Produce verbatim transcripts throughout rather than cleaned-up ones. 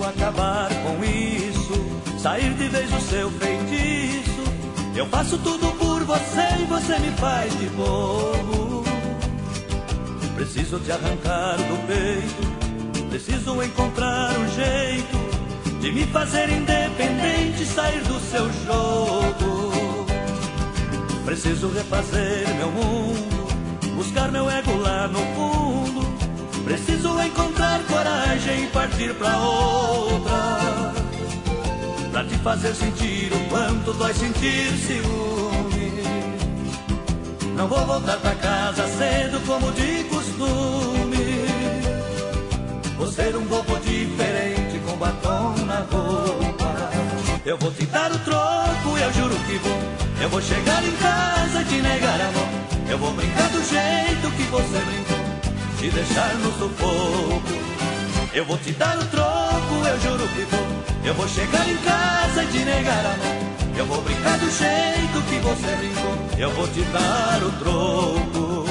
acabar com isso, sair de vez do seu feitiço. Eu faço tudo por você e você me faz de bobo. Preciso te arrancar do peito, preciso encontrar um jeito de me fazer independente, sair do seu jogo. Preciso refazer meu mundo, buscar meu ego lá no fundo. Preciso encontrar coragem e partir pra outra, pra te fazer sentir o quanto dói sentir ciúme. Não vou voltar pra casa cedo como de costume. Vou ser um bobo diferente com batom na roupa. Eu vou te dar o troco, eu juro que vou. Eu vou chegar em casa e te negar a mão. Eu vou brincar do jeito que você brincou, te deixar no sufoco. Eu vou te dar o troco, eu juro que vou. Eu vou chegar em casa e te negar a mão. Eu vou brincar do jeito que você brincou. Eu vou te dar o troco.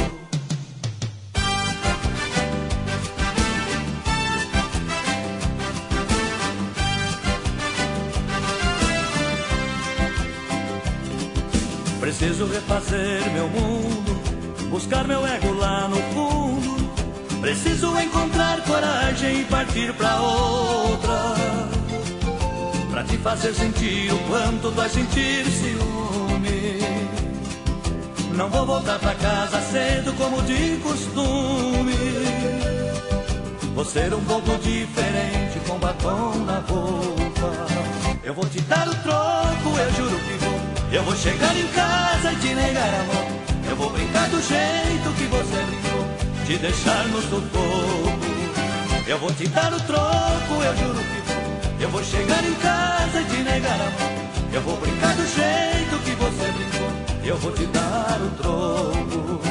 Preciso refazer meu mundo, buscar meu ego lá no fundo. Preciso encontrar coragem e partir pra outra, pra te fazer sentir o quanto vai sentir ciúme. Não vou voltar pra casa cedo como de costume. Vou ser um bobo diferente com batom na roupa. Eu vou te dar o troco, eu juro que vou. Eu vou chegar em casa e te negar a mão. Eu vou brincar do jeito que você brincou, te deixar no sufoco. Eu vou te dar o troco, eu juro que vou. Eu vou chegar em casa e te negar a mão. Eu vou brincar do jeito que você brincou. Eu vou te dar o troco.